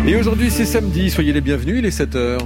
Et aujourd'hui c'est samedi, soyez les bienvenus, il est 7h.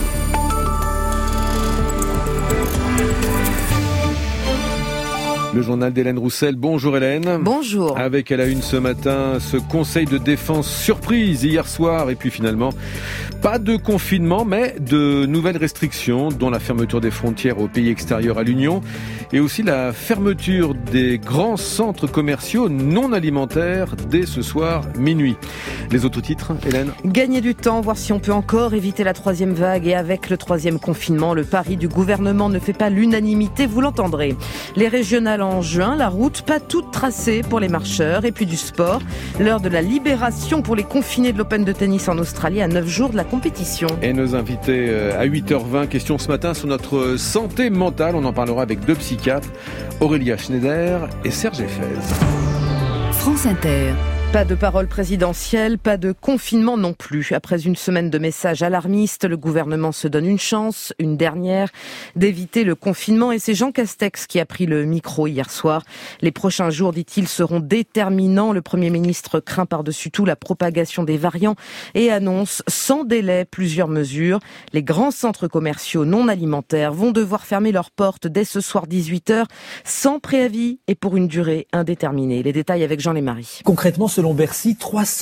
Le journal d'Hélène Roussel. Bonjour Hélène. Bonjour. Avec à la une ce matin, ce conseil de défense surprise hier soir et puis finalement, pas de confinement mais de nouvelles restrictions dont la fermeture des frontières aux pays extérieurs à l'Union et aussi la fermeture des grands centres commerciaux non alimentaires dès ce soir minuit. Les autres titres, Hélène? Gagner du temps, voir si on peut encore éviter la troisième vague et avec le troisième confinement, le pari du gouvernement ne fait pas l'unanimité, vous l'entendrez. Les régionales en juin, la route pas toute tracée pour les marcheurs et puis du sport. L'heure de la libération pour les confinés de l'Open de tennis en Australie à 9 jours de la compétition. Et nos invités à 8h20, question ce matin sur notre santé mentale. On en parlera avec deux psychiatres, Aurélia Schneider et Serge Effez. France Inter. Pas de parole présidentielle, pas de confinement non plus. Après une semaine de messages alarmistes, le gouvernement se donne une chance, une dernière, d'éviter le confinement. Et c'est Jean Castex qui a pris le micro hier soir. Les prochains jours, dit-il, seront déterminants. Le Premier ministre craint par-dessus tout la propagation des variants et annonce sans délai plusieurs mesures. Les grands centres commerciaux non alimentaires vont devoir fermer leurs portes dès ce soir 18h, sans préavis et pour une durée indéterminée. Les détails avec Jean Lémarie. Concrètement, selon Bercy,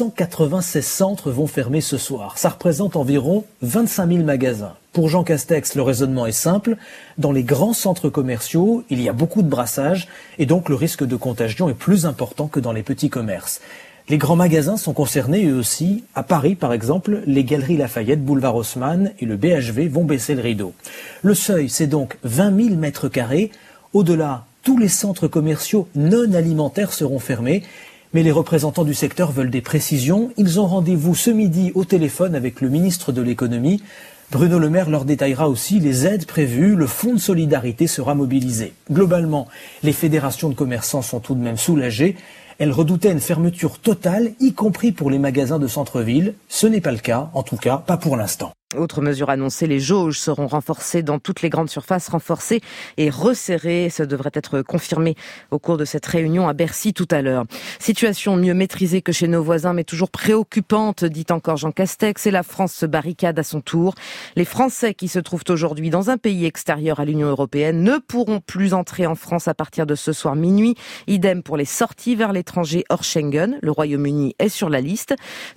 396 centres vont fermer ce soir. Ça représente environ 25 000 magasins. Pour Jean Castex, le raisonnement est simple. Dans les grands centres commerciaux, il y a beaucoup de brassage et donc le risque de contagion est plus important que dans les petits commerces. Les grands magasins sont concernés eux aussi. À Paris, par exemple, les Galeries Lafayette, Boulevard Haussmann et le BHV vont baisser le rideau. Le seuil, c'est donc 20 000 mètres carrés. Au-delà, tous les centres commerciaux non alimentaires seront fermés. Mais les représentants du secteur veulent des précisions. Ils ont rendez-vous ce midi au téléphone avec le ministre de l'économie. Bruno Le Maire leur détaillera aussi les aides prévues. Le fonds de solidarité sera mobilisé. Globalement, les fédérations de commerçants sont tout de même soulagées. Elles redoutaient une fermeture totale, y compris pour les magasins de centre-ville. Ce n'est pas le cas, en tout cas pas pour l'instant. Autre mesure annoncée, les jauges seront renforcées dans toutes les grandes surfaces, renforcées et resserrées. Ça devrait être confirmé au cours de cette réunion à Bercy tout à l'heure. Situation mieux maîtrisée que chez nos voisins, mais toujours préoccupante, dit encore Jean Castex, et la France se barricade à son tour. Les Français qui se trouvent aujourd'hui dans un pays extérieur à l'Union européenne ne pourront plus entrer en France à partir de ce soir minuit. Idem pour les sorties vers l'étranger hors Schengen. Le Royaume-Uni est sur la liste,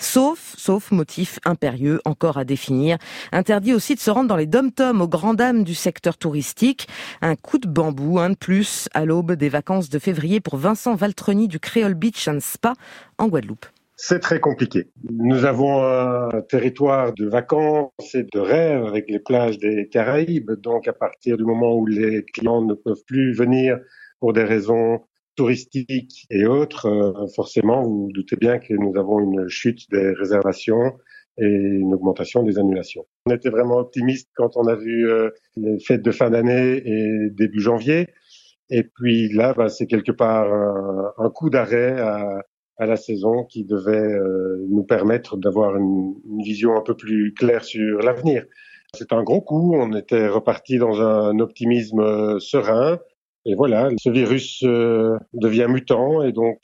sauf motif impérieux encore à définir. Interdit aussi de se rendre dans les dom-toms aux grandes dames du secteur touristique. Un coup de bambou, un de plus, à l'aube des vacances de février pour Vincent Valtroni du Creole Beach and Spa en Guadeloupe. C'est très compliqué. Nous avons un territoire de vacances et de rêve avec les plages des Caraïbes. Donc, à partir du moment où les clients ne peuvent plus venir pour des raisons touristiques et autres, forcément, vous vous doutez bien que nous avons une chute des réservations et une augmentation des annulations. On était vraiment optimiste quand on a vu les fêtes de fin d'année et début janvier. Et puis là, c'est quelque part un coup d'arrêt à la saison qui devait nous permettre d'avoir une vision un peu plus claire sur l'avenir. C'est un gros coup, on était reparti dans un optimisme serein. Et voilà, ce virus devient mutant et donc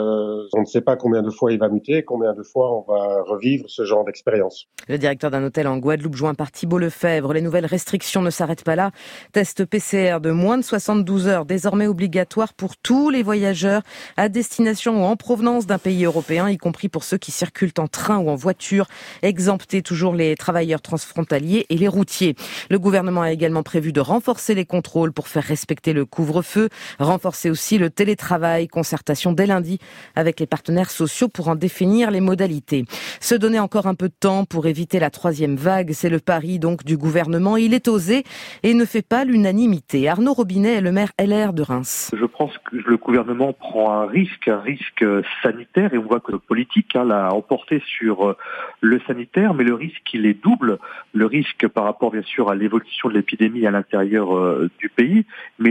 on ne sait pas combien de fois il va muter, combien de fois on va revivre ce genre d'expérience. Le directeur d'un hôtel en Guadeloupe, joint par Thibault Lefebvre. Les nouvelles restrictions ne s'arrêtent pas là. Test PCR de moins de 72 heures, désormais obligatoire pour tous les voyageurs à destination ou en provenance d'un pays européen, y compris pour ceux qui circulent en train ou en voiture, exemptés toujours les travailleurs transfrontaliers et les routiers. Le gouvernement a également prévu de renforcer les contrôles pour faire respecter le couvre-feu, renforcer aussi le télétravail, concertation dès lundi avec les partenaires sociaux pour en définir les modalités. Se donner encore un peu de temps pour éviter la troisième vague, c'est le pari donc du gouvernement. Il est osé et ne fait pas l'unanimité. Arnaud Robinet est le maire LR de Reims. Je pense que le gouvernement prend un risque sanitaire et on voit que le politique l'a emporté sur le sanitaire, mais le risque il est double. Le risque par rapport bien sûr à l'évolution de l'épidémie à l'intérieur du pays, mais le risque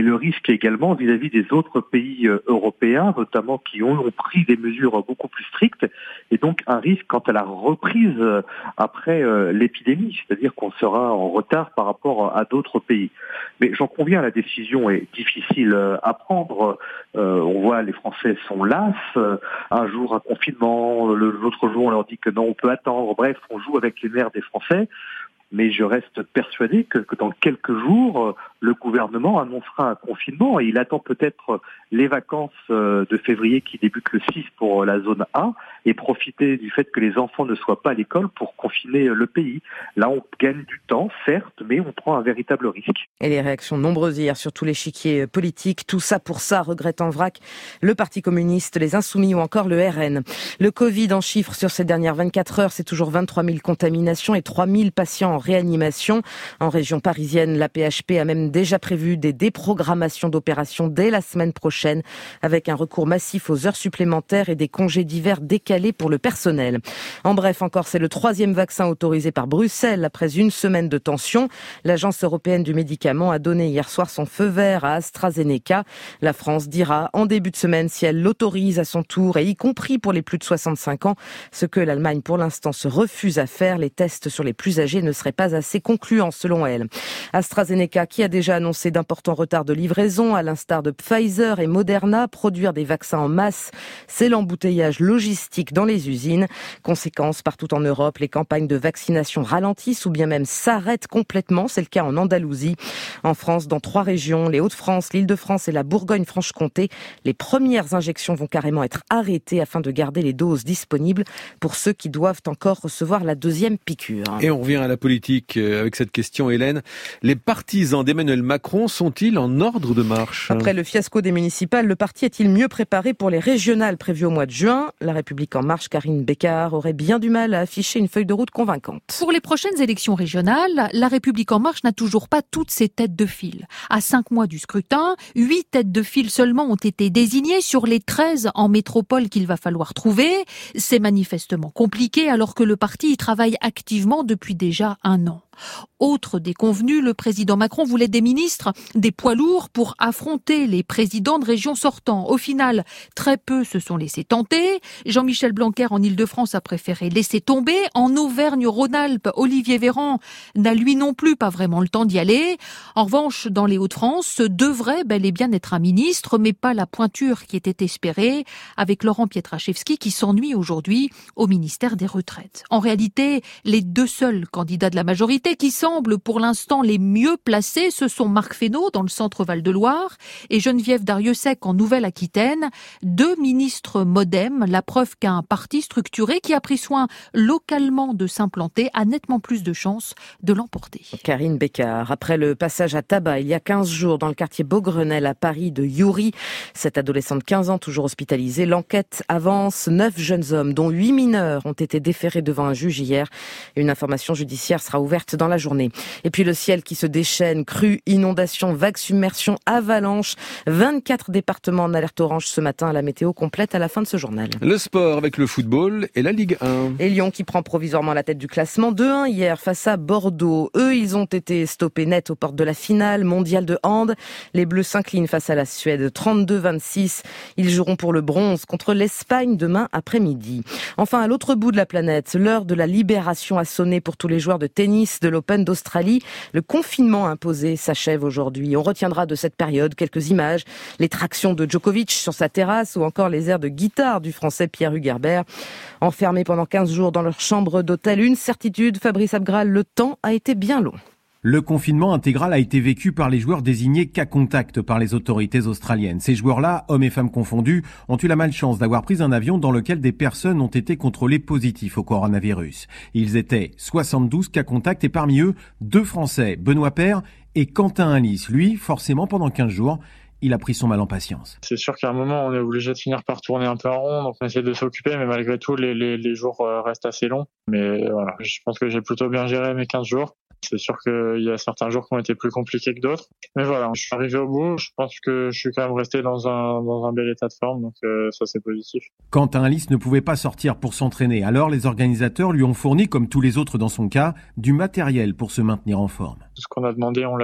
également vis-à-vis des autres pays européens, notamment qui ont pris des mesures beaucoup plus strictes, et donc un risque quant à la reprise après l'épidémie, c'est-à-dire qu'on sera en retard par rapport à d'autres pays. Mais j'en conviens, la décision est difficile à prendre. On voit les Français sont las. Un jour un confinement, l'autre jour on leur dit que non, on peut attendre. Bref, on joue avec les nerfs des Français. Mais je reste persuadé que dans quelques jours, le gouvernement annoncera un confinement et il attend peut-être les vacances de février qui débutent le 6 pour la zone A et profiter du fait que les enfants ne soient pas à l'école pour confiner le pays. Là, on gagne du temps, certes, mais on prend un véritable risque. Et les réactions nombreuses hier sur tout l'échiquier politique. Tout ça pour ça, regrette en vrac le Parti communiste, les Insoumis ou encore le RN. Le Covid en chiffres sur ces dernières 24 heures, c'est toujours 23 000 contaminations et 3 000 patients en réanimation. En région parisienne, la PHP a même déjà prévu des déprogrammations d'opérations dès la semaine prochaine, avec un recours massif aux heures supplémentaires et des congés d'hiver décalés pour le personnel. En bref, encore, c'est le 3e vaccin autorisé par Bruxelles après une semaine de tension. L'Agence européenne du médicament a donné hier soir son feu vert à AstraZeneca. La France dira en début de semaine si elle l'autorise à son tour, et y compris pour les plus de 65 ans, ce que l'Allemagne pour l'instant se refuse à faire. Les tests sur les plus âgés ne seraient pas assez concluants selon elle. AstraZeneca qui a déjà annoncé d'importants retards de livraison, à l'instar de Pfizer et Moderna. Produire des vaccins en masse, c'est l'embouteillage logistique dans les usines. Conséquence, partout en Europe, les campagnes de vaccination ralentissent ou bien même s'arrêtent complètement. C'est le cas en Andalousie. En France, dans 3 régions, les Hauts-de-France, l'Île-de-France et la Bourgogne-Franche-Comté, les premières injections vont carrément être arrêtées afin de garder les doses disponibles pour ceux qui doivent encore recevoir la 2e piqûre. Et on revient à la politique avec cette question, Hélène. Les partisans d'Emmanuel Macron sont-ils en ordre de marche ? Après le fiasco des municipales, le parti est-il mieux préparé pour les régionales prévues au mois de juin ? La République en marche, Karine Bécard, aurait bien du mal à afficher une feuille de route convaincante. Pour les prochaines élections régionales, la République en marche n'a toujours pas toutes ses têtes de file. À 5 mois du scrutin, 8 têtes de file seulement ont été désignées sur les 13 en métropole qu'il va falloir trouver. C'est manifestement compliqué alors que le parti y travaille activement depuis déjà un an. Autre déconvenu, le président Macron voulait des ministres, des poids lourds pour affronter les présidents de régions sortants. Au final, très peu se sont laissés tenter. Jean-Michel Blanquer en Île-de-France a préféré laisser tomber. En Auvergne-Rhône-Alpes, Olivier Véran n'a lui non plus pas vraiment le temps d'y aller. En revanche, dans les Hauts-de-France, devrait bel et bien être un ministre, mais pas la pointure qui était espérée, avec Laurent Pietraszewski qui s'ennuie aujourd'hui au ministère des Retraites. En réalité, les 2 seuls candidats de la majorité qui semblent pour l'instant les mieux placés, ce sont Marc Fesneau dans le centre Val-de-Loire et Geneviève Darrieussecq en Nouvelle-Aquitaine, 2 ministres MoDem, la preuve qu'un parti structuré qui a pris soin localement de s'implanter a nettement plus de chances de l'emporter. Karine Bécard, après le passage à tabac il y a 15 jours dans le quartier Beaugrenelle à Paris de Youri, cette adolescente de 15 ans toujours hospitalisée, l'enquête avance. 9 jeunes hommes, dont 8 mineurs, ont été déférés devant un juge hier. Une information judiciaire sera ouverte dans la journée. Et puis le ciel qui se déchaîne, crues, inondations, vagues, submersions, avalanches. 24 départements en alerte orange ce matin à la météo complète à la fin de ce journal. Le sport avec le football et la Ligue 1. Et Lyon qui prend provisoirement la tête du classement 2-1 hier face à Bordeaux. Eux, ils ont été stoppés net aux portes de la finale mondiale de hand. Les Bleus s'inclinent face à la Suède 32-26. Ils joueront pour le bronze contre l'Espagne demain après-midi. Enfin, à l'autre bout de la planète, l'heure de la libération a sonné pour tous les joueurs de tennis de l'Open d'Australie. Le confinement imposé s'achève aujourd'hui. On retiendra de cette période quelques images, les tractions de Djokovic sur sa terrasse ou encore les airs de guitare du français Pierre Hugerbert. Enfermés pendant 15 jours dans leur chambre d'hôtel, une certitude, Fabrice Abgral, le temps a été bien long. Le confinement intégral a été vécu par les joueurs désignés cas contact par les autorités australiennes. Ces joueurs-là, hommes et femmes confondus, ont eu la malchance d'avoir pris un avion dans lequel des personnes ont été contrôlées positives au coronavirus. Ils étaient 72 cas contact et parmi eux, 2 Français, Benoît Paire et Quentin Alice. Lui, forcément, pendant 15 jours, il a pris son mal en patience. C'est sûr qu'à un moment, on est obligé de finir par tourner un peu en rond, donc on essaie de s'occuper, mais malgré tout, les jours restent assez longs. Mais voilà, je pense que j'ai plutôt bien géré mes 15 jours. C'est sûr qu'il y a certains jours qui ont été plus compliqués que d'autres. Mais voilà, je suis arrivé au bout. Je pense que je suis quand même resté dans un bel état de forme, donc ça c'est positif. Quentin Alice ne pouvait pas sortir pour s'entraîner. Alors les organisateurs lui ont fourni, comme tous les autres dans son cas, du matériel pour se maintenir en forme. Tout ce qu'on a demandé, on l'a eu.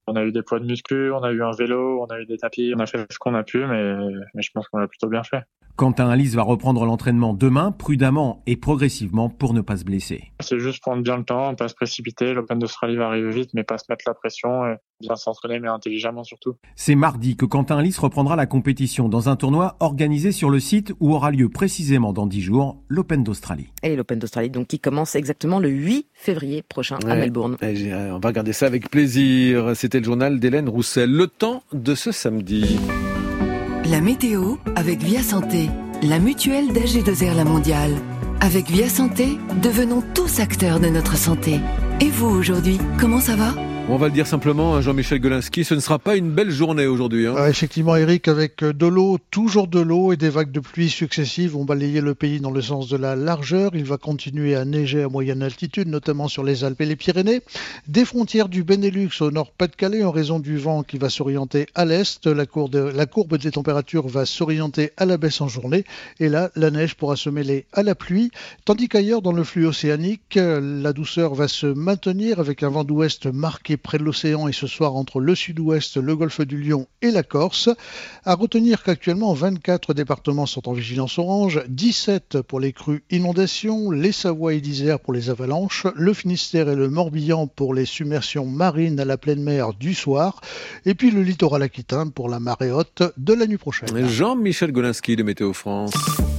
On a eu des poids de muscu, on a eu un vélo, on a eu des tapis, on a fait ce qu'on a pu, mais je pense qu'on l'a plutôt bien fait. Quentin Halys va reprendre l'entraînement demain, prudemment et progressivement pour ne pas se blesser. C'est juste prendre bien le temps, pas se précipiter. L'Open d'Australie va arriver vite, mais pas se mettre la pression et bien s'entraîner, mais intelligemment surtout. C'est mardi que Quentin Halys reprendra la compétition dans un tournoi organisé sur le site où aura lieu précisément dans 10 jours l'Open d'Australie. Et l'Open d'Australie, donc, qui commence exactement le 8 février prochain à Melbourne. On va regarder ça avec plaisir. C'était le journal d'Hélène Roussel. Le temps de ce samedi. La météo avec Via Santé, la mutuelle d'AG2R La Mondiale. Avec Via Santé, devenons tous acteurs de notre santé. Et vous aujourd'hui, comment ça va ? On va le dire simplement, Jean-Michel Golinski, ce ne sera pas une belle journée aujourd'hui. Effectivement, Eric, avec de l'eau, toujours de l'eau et des vagues de pluie successives vont balayer le pays dans le sens de la largeur. Il va continuer à neiger à moyenne altitude, notamment sur les Alpes et les Pyrénées. Des frontières du Benelux au nord-Pas-de-Calais, en raison du vent qui va s'orienter à l'est. La courbe des températures va s'orienter à la baisse en journée. Et là, la neige pourra se mêler à la pluie. Tandis qu'ailleurs, dans le flux océanique, la douceur va se maintenir avec un vent d'ouest marqué près de l'océan et ce soir entre le sud-ouest, le golfe du Lion et la Corse. À retenir qu'actuellement 24 départements sont en vigilance orange, 17 pour les crues inondations, les Savoie et l'Isère pour les avalanches, le Finistère et le Morbihan pour les submersions marines à la pleine mer du soir, et puis le littoral aquitain pour la marée haute de la nuit prochaine. Jean-Michel Golinski de Météo France.